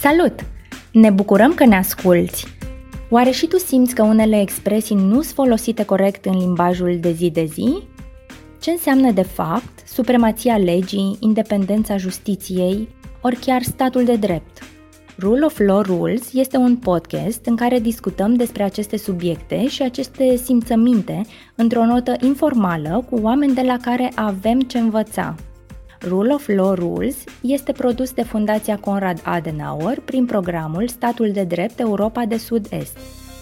Salut! Ne bucurăm că ne asculți! Oare și tu simți că unele expresii nu sunt folosite corect în limbajul de zi de zi? Ce înseamnă de fapt supremația legii, independența justiției, ori chiar statul de drept? Rule of Law Rules este un podcast în care discutăm despre aceste subiecte și aceste simțăminte într-o notă informală cu oameni de la care avem ce învăța. Rule of Law Rules este produs de Fundația Konrad Adenauer prin programul Statul de Drept Europa de Sud-Est.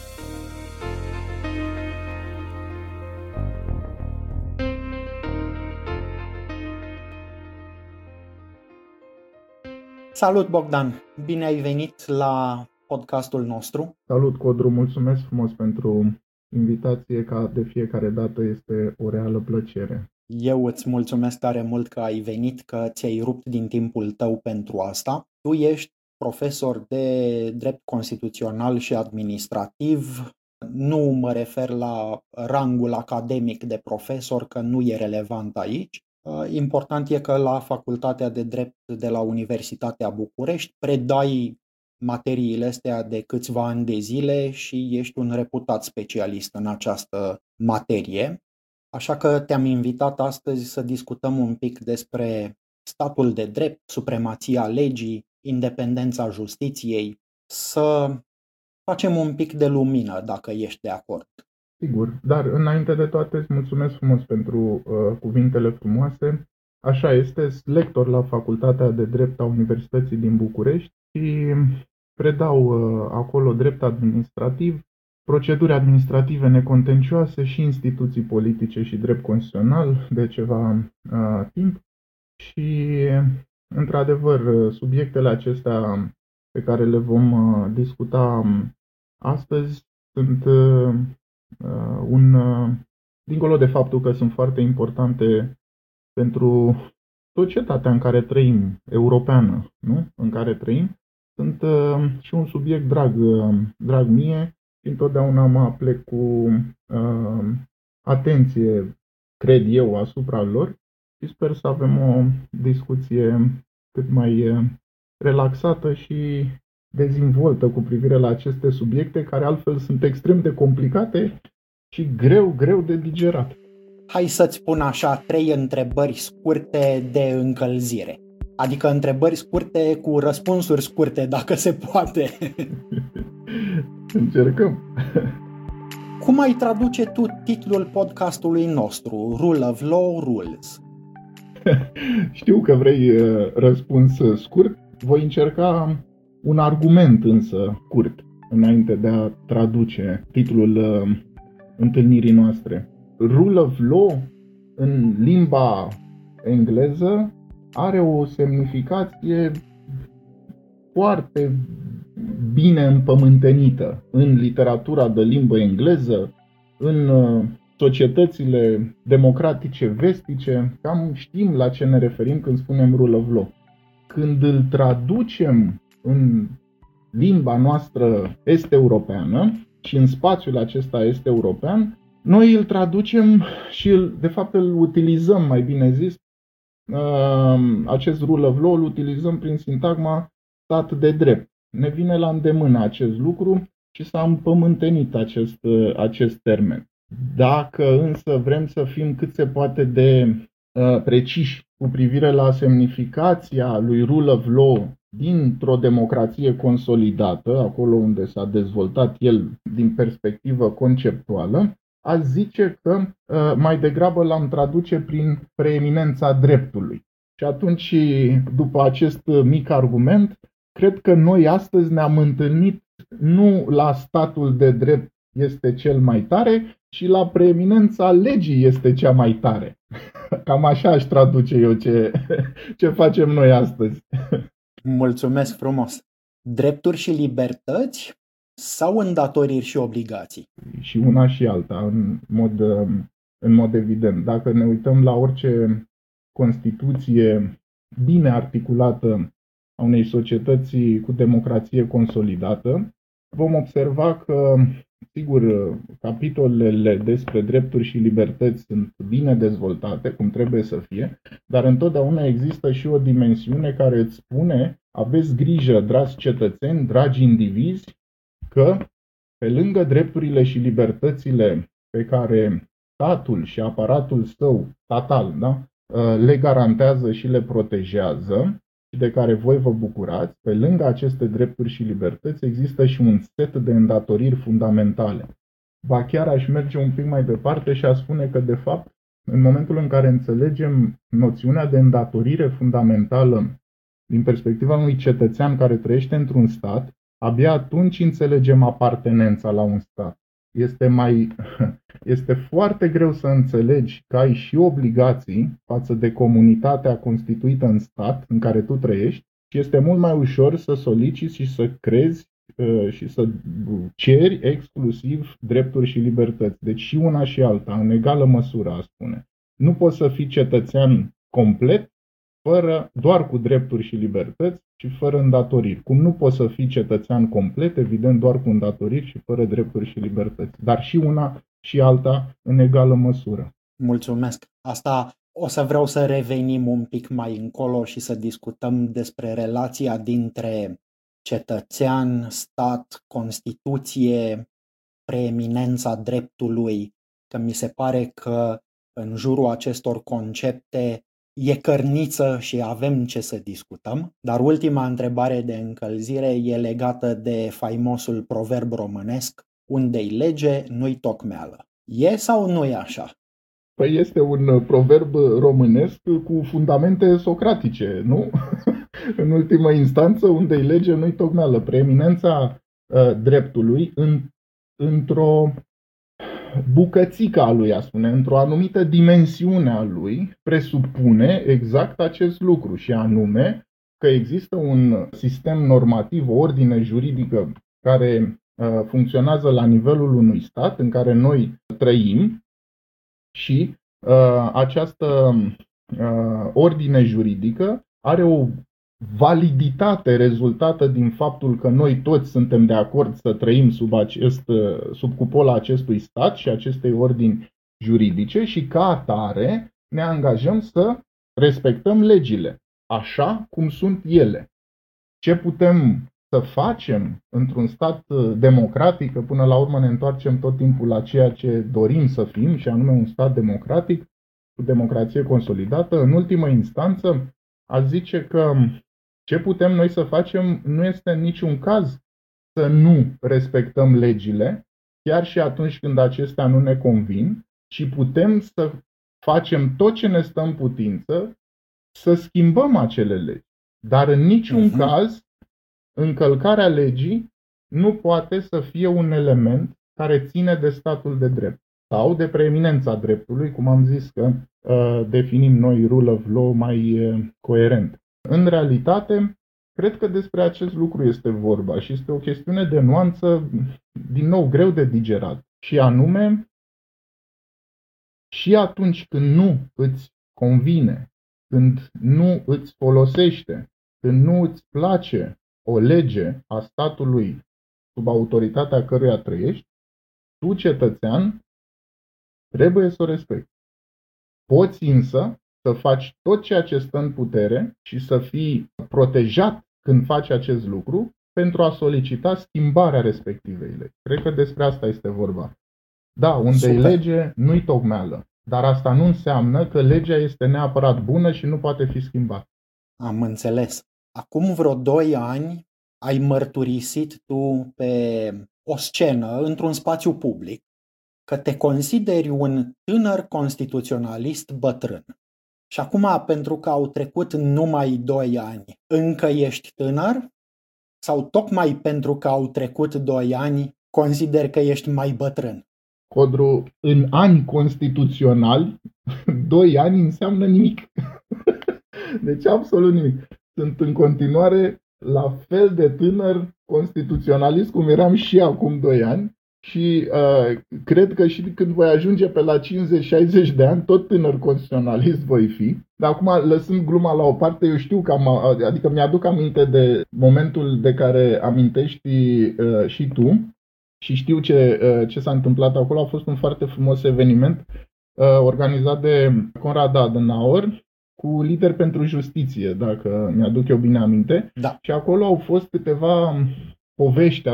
Salut, Bogdan! Bine ai venit la podcastul nostru. Salut, Codru! Mulțumesc frumos pentru invitație, ca de fiecare dată este o reală plăcere. Eu îți mulțumesc tare mult că ai venit, că ți-ai rupt din timpul tău pentru asta. Tu ești profesor de drept constituțional și administrativ. Nu mă refer la rangul academic de profesor, că nu e relevant aici. Important e că la Facultatea de Drept de la Universitatea București predai materiile astea de câțiva ani de zile și ești un reputat specialist în această materie. Așa că te-am invitat astăzi să discutăm un pic despre statul de drept, supremația legii, independența justiției, să facem un pic de lumină, dacă ești de acord. Sigur, dar înainte de toate îți mulțumesc frumos pentru cuvintele frumoase. Așa este, sunt lector la Facultatea de Drept a Universității din București și predau acolo drept administrativ, proceduri administrative necontencioase și instituții politice și drept constituțional de ceva timp. Și, într-adevăr, subiectele acestea pe care le vom discuta astăzi sunt dincolo de faptul că sunt foarte importante pentru societatea în care trăim, europeană, nu? În care trăim, sunt și un subiect drag mie și întotdeauna mă aplec cu atenție, cred eu, asupra lor și sper să avem o discuție cât mai relaxată și dezvoltă cu privire la aceste subiecte, care altfel sunt extrem de complicate și greu de digerat. Hai să-ți spun așa 3 întrebări scurte de încălzire. Adică întrebări scurte cu răspunsuri scurte, dacă se poate. Încercăm. Cum ai traduce tu titlul podcastului nostru, Rule of Law Rules? Știu că vrei răspuns scurt. Voi încerca un argument însă scurt, înainte de a traduce titlul întâlnirii noastre. Rule of Law, în limba engleză, are o semnificație foarte bine împământenită în literatura de limbă engleză, în societățile democratice vestice. Cam știm la ce ne referim când spunem Rule of Law. Când îl traducem în limba noastră est-europeană și în spațiul acesta est-european, noi îl traducem și de fapt îl utilizăm, mai bine zis, acest Rule of Law îl utilizăm prin sintagma stat de drept. Ne vine la îndemână acest lucru și s-a împământenit acest termen. Dacă însă vrem să fim cât se poate de preciși cu privire la semnificația lui Rule of Law dintr-o democrație consolidată, acolo unde s-a dezvoltat el din perspectivă conceptuală, aș zice că mai degrabă l-am traduce prin preeminența dreptului. Și atunci, după acest mic argument, cred că noi astăzi ne-am întâlnit nu la statul de drept este cel mai tare, ci la preeminența legii este cea mai tare. Cam așa aș traduce eu ce facem noi astăzi. Mulțumesc frumos! Drepturi și libertăți sau îndatoriri și obligații? Și una și alta, în mod evident. Dacă ne uităm la orice Constituție bine articulată a unei societăți cu democrație consolidată, vom observa că, sigur, capitolele despre drepturi și libertăți sunt bine dezvoltate, cum trebuie să fie, dar întotdeauna există și o dimensiune care îți spune aveți grijă, dragi cetățeni, dragi indivizi, că pe lângă drepturile și libertățile pe care statul și aparatul său statal, da, le garantează și le protejează și de care voi vă bucurați, pe lângă aceste drepturi și libertăți există și un set de îndatoriri fundamentale. Ba chiar aș merge un pic mai departe și a spune că, de fapt, în momentul în care înțelegem noțiunea de îndatorire fundamentală din perspectiva unui cetățean care trăiește într-un stat, abia atunci înțelegem apartenența la un stat. Este foarte greu să înțelegi că ai și obligații față de comunitatea constituită în stat în care tu trăiești și este mult mai ușor să soliciți și să crezi și să ceri exclusiv drepturi și libertăți. Deci și una și alta, în egală măsură, a spune. Nu poți să fii cetățean complet doar cu drepturi și libertăți și fără îndatoriri. Cum nu poți să fii cetățean complet, evident, doar cu îndatoriri și fără drepturi și libertăți. Dar și una și alta în egală măsură. Mulțumesc. Asta o să vreau să revenim un pic mai încolo și să discutăm despre relația dintre cetățean, stat, Constituție, preeminența dreptului, că mi se pare că în jurul acestor concepte e cărniță și avem ce să discutăm. Dar ultima întrebare de încălzire e legată de faimosul proverb românesc: unde-i lege, nu-i tocmeală. E sau nu e așa? Păi este un proverb românesc cu fundamente socratice, nu? În ultimă instanță, unde-i lege, nu-i tocmeală. Preeminența dreptului într-o bucățică a lui, a spune, într-o anumită dimensiune a lui, presupune exact acest lucru, și anume că există un sistem normativ, o ordine juridică care funcționează la nivelul unui stat în care noi trăim și această ordine juridică are o validitate rezultată din faptul că noi toți suntem de acord să trăim sub cupola acestui stat și acestei ordini juridice și ca atare ne angajăm să respectăm legile așa cum sunt ele. Ce putem să facem într-un stat democratic, că până la urmă ne întoarcem tot timpul la ceea ce dorim să fim, și anume un stat democratic cu democrație consolidată, în ultimă instanță aș zice că ce putem noi să facem nu este în niciun caz să nu respectăm legile, chiar și atunci când acestea nu ne convin, ci putem să facem tot ce ne stă în putință să schimbăm acele legi. Dar în niciun caz încălcarea legii nu poate să fie un element care ține de statul de drept sau de preeminența dreptului, cum am zis că definim noi rule of law mai coerent. În realitate, cred că despre acest lucru este vorba și este o chestiune de nuanță, din nou, greu de digerat. Și anume, și atunci când nu îți convine, când nu îți folosește, când nu îți place o lege a statului sub autoritatea căruia trăiești, tu, cetățean, trebuie să o respecti. Poți însă să faci tot ceea ce stă în putere și să fii protejat când faci acest lucru pentru a solicita schimbarea respectivei legi. Cred că despre asta este vorba. Da, unde-i lege, nu-i tocmeală. Dar asta nu înseamnă că legea este neapărat bună și nu poate fi schimbată. Am înțeles. Acum vreo 2 ani ai mărturisit tu pe o scenă, într-un spațiu public, că te consideri un tânăr constituționalist bătrân. Și acum, pentru că au trecut numai 2 ani, încă ești tânăr? Sau tocmai pentru că au trecut 2 ani, consideri că ești mai bătrân? Codru, în ani constituționali, 2 ani înseamnă nimic. Deci absolut nimic. Sunt în continuare la fel de tânăr constituționalist cum eram și acum 2 ani și cred că și când voi ajunge pe la 50-60 de ani, tot tânăr constituționalist voi fi. Dar acum, lăsând gluma la o parte, eu știu că adică mi-aduc aminte de momentul de care amintești și tu și știu ce s-a întâmplat acolo. A fost un foarte frumos eveniment organizat de Konrad Adenauer cu Lideri pentru Justiție, dacă mi-aduc eu bine aminte. Da. Și acolo au fost câteva povești,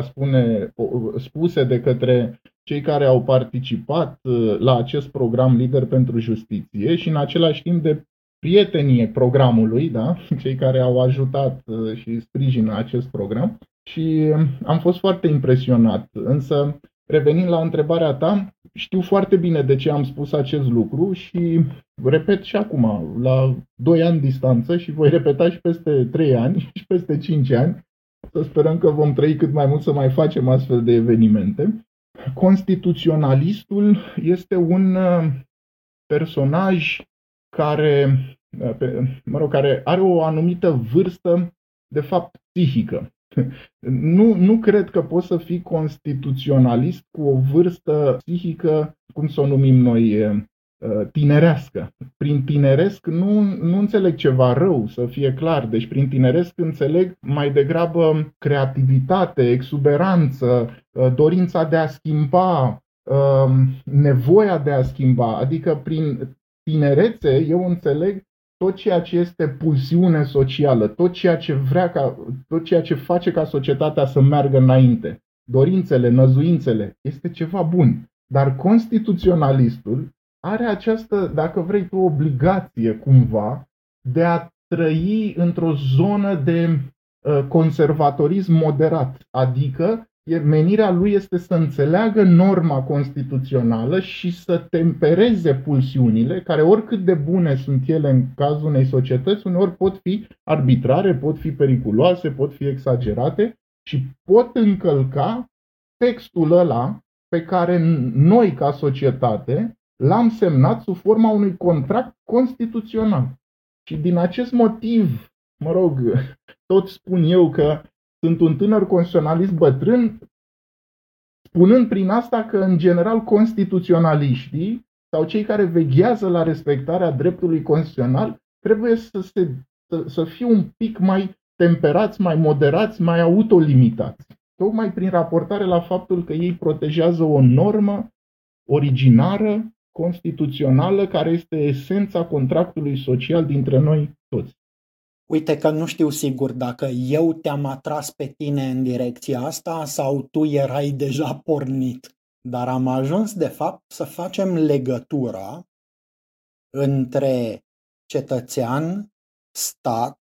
spuse de către cei care au participat la acest program Lideri pentru Justiție și în același timp de prietenii programului, da? Cei care au ajutat și sprijină acest program. Și am fost foarte impresionat. Însă, revenind la întrebarea ta, știu foarte bine de ce am spus acest lucru și repet și acum, la 2 ani distanță, și voi repeta și peste 3 ani și peste 5 ani, să sperăm că vom trăi cât mai mult să mai facem astfel de evenimente. Constituționalistul este un personaj care are o anumită vârstă, de fapt, psihică. Nu cred că poți să fii constituționalist cu o vârstă psihică, cum să o numim noi, tinerească. Prin tineresc nu înțeleg ceva rău, să fie clar. Deci prin tineresc înțeleg mai degrabă creativitate, exuberanță, dorința de a schimba, nevoia de a schimba. Adică prin tinerețe eu înțeleg tot ceea ce este pulsiune socială, tot ceea ce face ca societatea să meargă înainte. Dorințele, năzuințele, este ceva bun. Dar constituționalistul are această, dacă vrei tu, obligație cumva de a trăi într-o zonă de conservatorism moderat. Adică menirea lui este să înțeleagă norma constituțională și să tempereze pulsiunile, care oricât de bune sunt ele în cazul unei societăți, uneori pot fi arbitrare, pot fi periculoase, pot fi exagerate și pot încălca textul ăla pe care noi, ca societate, l-am semnat sub forma unui contract constituțional. Și din acest motiv, tot spun eu că sunt un tânăr constituționalist bătrân, spunând prin asta că, în general, constituționaliștii sau cei care veghează la respectarea dreptului constituțional trebuie să fie un pic mai temperați, mai moderați, mai autolimitați. Tocmai prin raportare la faptul că ei protejează o normă originară, constituțională, care este esența contractului social dintre noi toți. Uite că nu știu sigur dacă eu te-am atras pe tine în direcția asta sau tu erai deja pornit, dar am ajuns de fapt să facem legătura între cetățean, stat,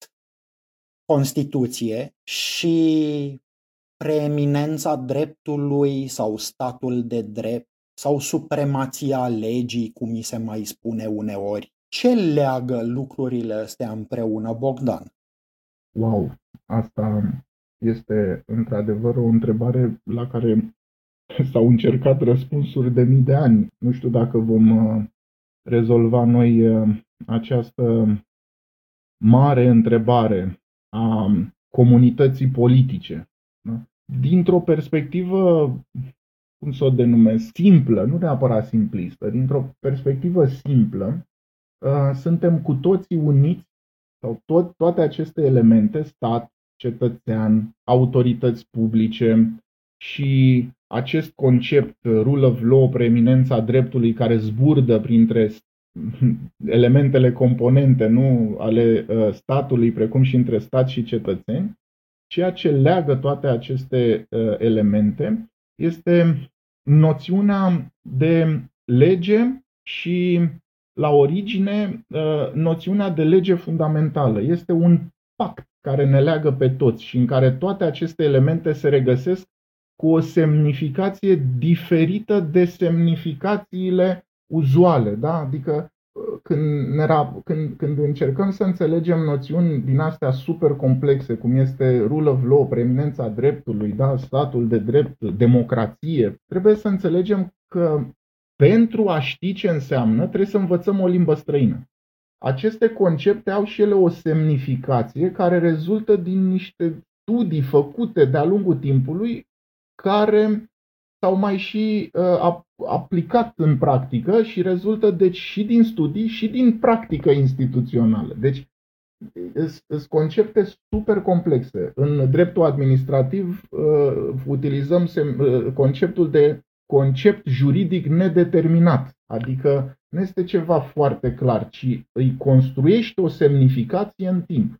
Constituție și preeminența dreptului sau statul de drept sau supremația legii, cum mi se mai spune uneori. Ce leagă lucrurile astea împreună, Bogdan? Wow, asta este într-adevăr o întrebare la care s-au încercat răspunsuri de mii de ani. Nu știu dacă vom rezolva noi această mare întrebare a comunității politice. Da? Dintr-o perspectivă, cum să o denumesc, simplă, nu neapărat simplistă, dintr-o perspectivă simplă, suntem cu toții uniți, sau toate aceste elemente, stat, cetățean, autorități publice și acest concept rule of law, preeminența dreptului, care zburdă printre elementele componente, nu ale statului, precum și între stat și cetățeni, ceea ce leagă toate aceste elemente este noțiunea de lege și, la origine, noțiunea de lege fundamentală. Este un pact care ne leagă pe toți și în care toate aceste elemente se regăsesc cu o semnificație diferită de semnificațiile uzuale. Da? Adică când încercăm să înțelegem noțiuni din astea super complexe, cum este rule of law, preeminența dreptului, da? Statul de drept, democrație, trebuie să înțelegem că pentru a ști ce înseamnă, trebuie să învățăm o limbă străină. Aceste concepte au și ele o semnificație care rezultă din niște studii făcute de-a lungul timpului, care s-au mai și aplicat în practică și rezultă deci și din studii și din practică instituțională. Deci sunt concepte super complexe. În dreptul administrativ utilizăm conceptul de concept juridic nedeterminat, adică nu este ceva foarte clar, ci îi construiești o semnificație în timp.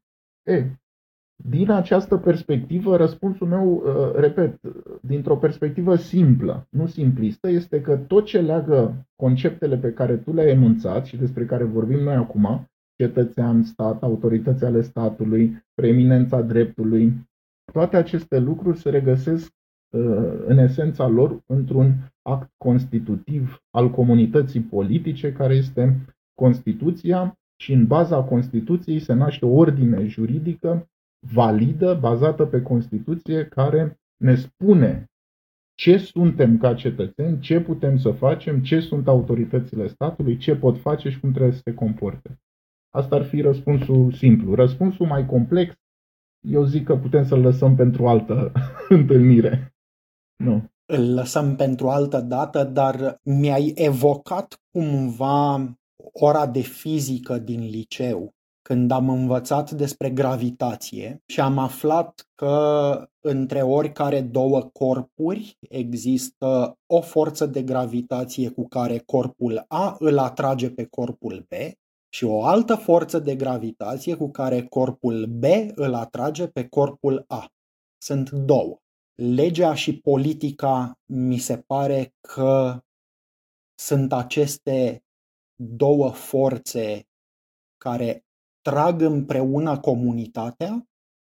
Din această perspectivă, răspunsul meu, repet, dintr-o perspectivă simplă, nu simplistă, este că tot ce leagă conceptele pe care tu le-ai enunțat și despre care vorbim noi acum, cetățean, stat, autorități ale statului, preeminența dreptului, toate aceste lucruri se regăsesc în esența lor într-un act constitutiv al comunității politice, care este Constituția, și în baza Constituției se naște o ordine juridică validă, bazată pe Constituție, care ne spune ce suntem ca cetățeni, ce putem să facem, ce sunt autoritățile statului, ce pot face și cum trebuie să se comporte. Asta ar fi răspunsul simplu. Răspunsul mai complex, eu zic că putem să-l lăsăm pentru altă întâlnire. Nu. Îl lăsăm pentru altă dată, dar mi-ai evocat cumva ora de fizică din liceu, când am învățat despre gravitație și am aflat că între oricare două corpuri există o forță de gravitație cu care corpul A îl atrage pe corpul B și o altă forță de gravitație cu care corpul B îl atrage pe corpul A. Sunt două. Legea și politica mi se pare că sunt aceste două forțe care trag împreună comunitatea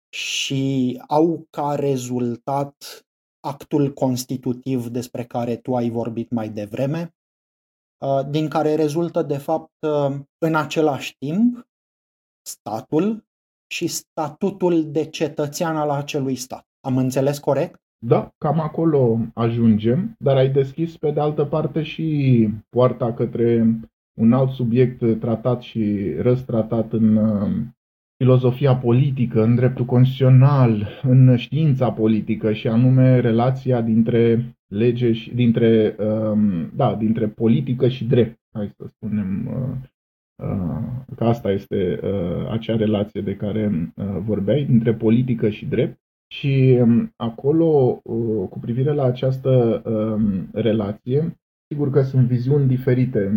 și au ca rezultat actul constitutiv despre care tu ai vorbit mai devreme, din care rezultă de fapt în același timp statul și statutul de cetățean al acelui stat. Am înțeles corect? Da, cam acolo ajungem, dar ai deschis pe de altă parte și poarta către un alt subiect tratat și răstratat în filozofia politică, în dreptul constituțional, în știința politică, și anume relația dintre lege și dintre politică și drept. Hai să spunem că asta este acea relație de care vorbeai, dintre politică și drept. Și acolo, cu privire la această relație, sigur că sunt viziuni diferite,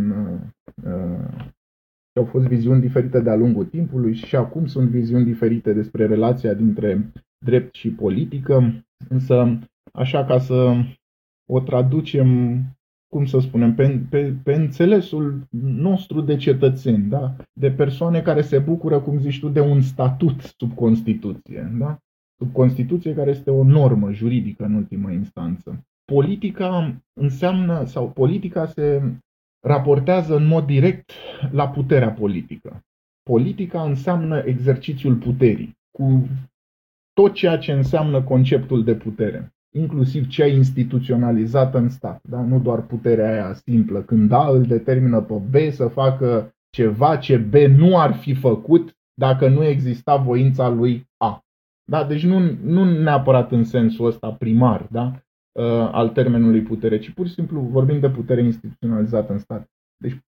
au fost viziuni diferite de-a lungul timpului și acum sunt viziuni diferite despre relația dintre drept și politică, însă așa, ca să o traducem, cum să spunem, pe înțelesul nostru de cetățeni, da? De persoane care se bucură, cum zici tu, de un statut sub Constituție, da? Sub Constituție, care este o normă juridică în ultimă instanță. Politica înseamnă, sau politica se raportează în mod direct la puterea politică. Politica înseamnă exercițiul puterii, cu tot ceea ce înseamnă conceptul de putere, inclusiv cea instituționalizată în stat, da? Nu doar puterea aia simplă, când A îl determină pe B să facă ceva ce B nu ar fi făcut dacă nu exista voința lui A. Da? Deci nu neapărat în sensul ăsta primar, da? Al termenului putere, ci pur și simplu vorbim de putere instituționalizată în stat. Deci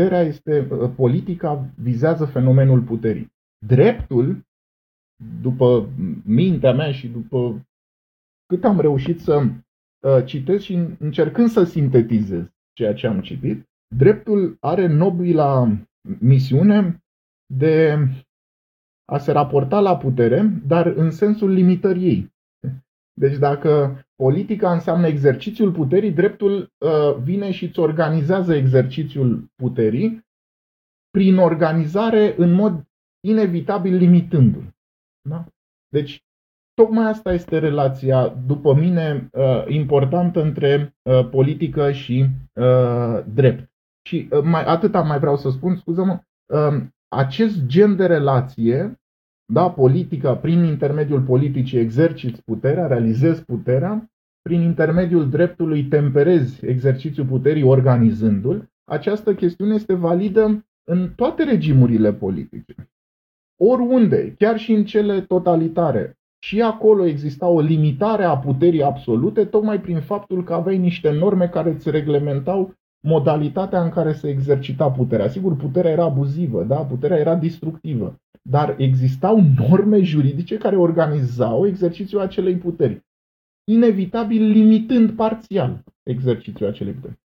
politica vizează fenomenul puterii. Dreptul, după mintea mea și după cât am reușit să citesc și încercând să sintetizez ceea ce am citit, dreptul are nobila misiune de a se raporta la putere, dar în sensul limitării ei. Deci dacă politica înseamnă exercițiul puterii, dreptul vine și îți organizează exercițiul puterii prin organizare în mod inevitabil limitându-l. Da? Deci tocmai asta este relația, după mine, importantă între politică și drept. Și atâta mai vreau să spun, scuză-mă, acest gen de relație, da, politica, prin intermediul politicii exerciți puterea, realizezi puterea, prin intermediul dreptului temperezi exercițiul puterii organizându-l, această chestiune este validă în toate regimurile politice. Oriunde, chiar și în cele totalitare, și acolo exista o limitare a puterii absolute, tocmai prin faptul că aveai niște norme care îți reglementau modalitatea în care se exercita puterea. Sigur, puterea era abuzivă, da? Puterea era destructivă, dar existau norme juridice care organizau exercițiul acelei puteri, inevitabil limitând parțial exercițiul acelei puteri.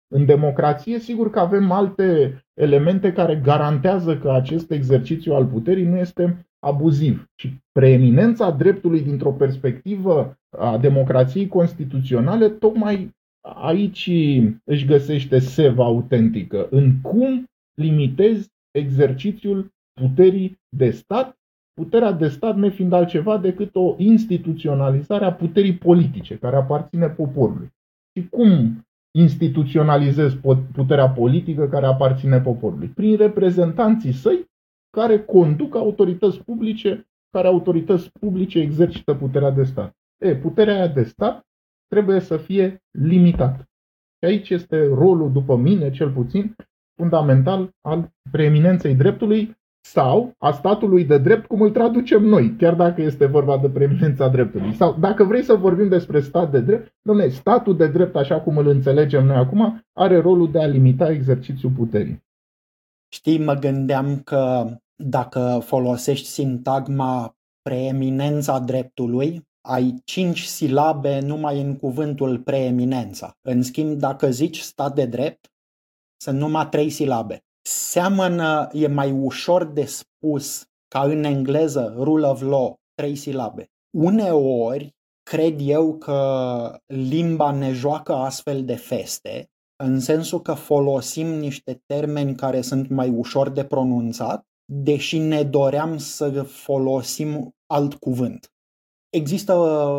În democrație, sigur că avem alte elemente care garantează că acest exercițiu al puterii nu este abuziv. Și preeminența dreptului dintr-o perspectivă a democrației constituționale, tocmai aici își găsește seva autentică, în cum limitezi exercițiul puterii de stat, puterea de stat nefiind altceva decât o instituționalizare a puterii politice care aparține poporului. Și cum instituționalizezi puterea politică care aparține poporului? Prin reprezentanții săi care conduc autorități publice, care autorități publice exercită puterea de stat. Puterea aia de stat trebuie să fie limitată. Și aici este rolul, după mine, cel puțin, fundamental al preeminenței dreptului sau a statului de drept, cum îl traducem noi, chiar dacă este vorba de preeminența dreptului. Sau, dacă vrei să vorbim despre stat de drept, dom'le, statul de drept, așa cum îl înțelegem noi acum, are rolul de a limita exercițiul puterii. Știi, mă gândeam că dacă folosești sintagma preeminența dreptului, ai 5 silabe numai în cuvântul preeminența. În schimb, dacă zici stat de drept, sunt numai 3 silabe. Seamănă, e mai ușor de spus ca în engleză rule of law, 3 silabe. Uneori cred eu că limba ne joacă astfel de feste, în sensul că folosim niște termeni care sunt mai ușor de pronunțat, deși ne doream să folosim alt cuvânt. Există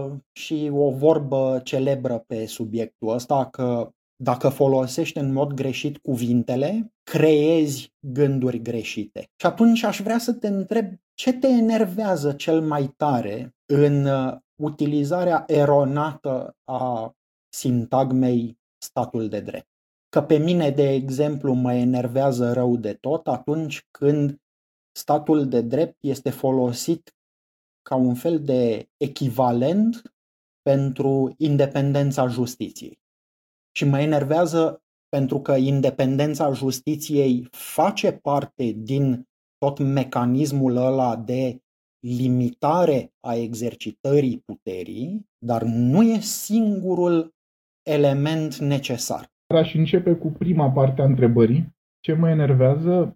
și o vorbă celebră pe subiectul ăsta că dacă folosești în mod greșit cuvintele, creezi gânduri greșite. Și atunci aș vrea să te întreb ce te enervează cel mai tare în utilizarea eronată a sintagmei statul de drept. Că pe mine, de exemplu, mă enervează rău de tot atunci când statul de drept este folosit ca un fel de echivalent pentru independența justiției. Și mă enervează pentru că independența justiției face parte din tot mecanismul ăla de limitare a exercitării puterii, dar nu e singurul element necesar. Aș începe cu prima parte a întrebării. Ce mă enervează?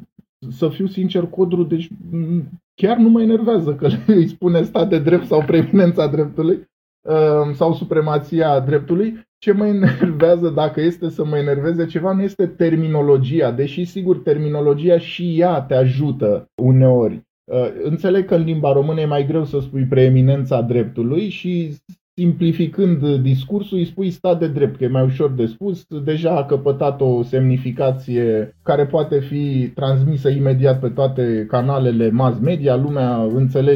Să fiu sincer, Codru, deci chiar nu mă enervează că îi spune stat de drept sau preeminența dreptului sau supremația dreptului. Ce mă enervează, dacă este să mă enerveze ceva, nu este terminologia, deși sigur terminologia și ea te ajută uneori. Înțeleg că în limba română e mai greu să spui preeminența dreptului și simplificând discursul îi spui stat de drept, că e mai ușor de spus, deja a căpătat o semnificație care poate fi transmisă imediat pe toate canalele mass media, lumea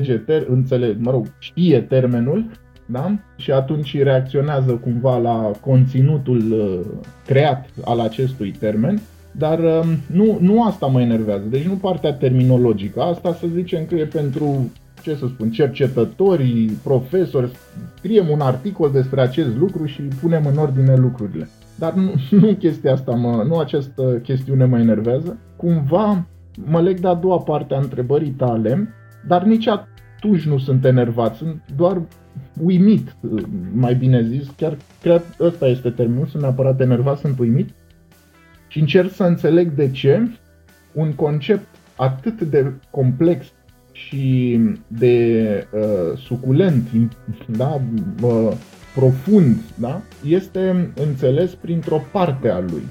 știe termenul. Da? Și atunci reacționează cumva la conținutul creat al acestui termen, dar nu asta mă enervează, deci nu partea terminologică, asta să zicem că e pentru, cercetători, profesori, scriem un articol despre acest lucru și punem în ordine lucrurile. Dar nu chestia asta, nu această chestiune mă enervează, cumva mă leg de a doua parte a întrebării tale, dar nici atunci nu sunt enervat, sunt doar uimit, mai bine zis, chiar ăsta este termenul, sunt neapărat enervat, sunt uimit și încerc să înțeleg de ce un concept atât de complex și de suculent, da, profund, da, este înțeles printr-o parte a lui.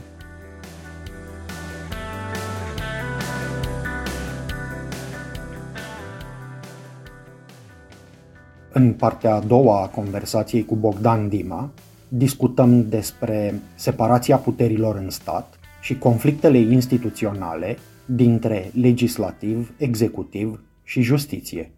În partea a doua a conversației cu Bogdan Dima, discutăm despre separația puterilor în stat și conflictele instituționale dintre legislativ, executiv și justiție.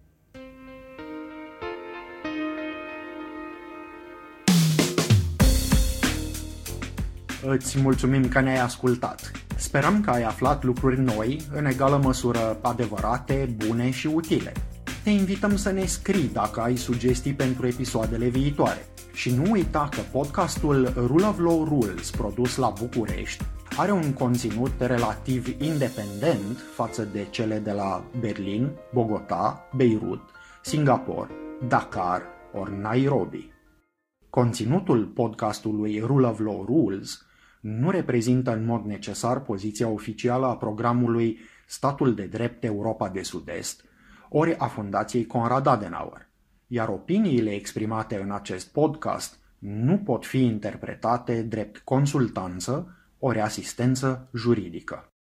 Îți mulțumim că ne-ai ascultat. Sperăm că ai aflat lucruri noi, în egală măsură adevărate, bune și utile. Te invităm să ne scrii dacă ai sugestii pentru episoadele viitoare. Și nu uita că podcastul Rule of Law Rules, produs la București, are un conținut relativ independent față de cele de la Berlin, Bogota, Beirut, Singapore, Dakar ori Nairobi. Conținutul podcastului Rule of Law Rules nu reprezintă în mod necesar poziția oficială a programului Statul de Drept Europa de Sud-Est, ori a Fundației Konrad Adenauer, iar opiniile exprimate în acest podcast nu pot fi interpretate drept consultanță ori asistență juridică.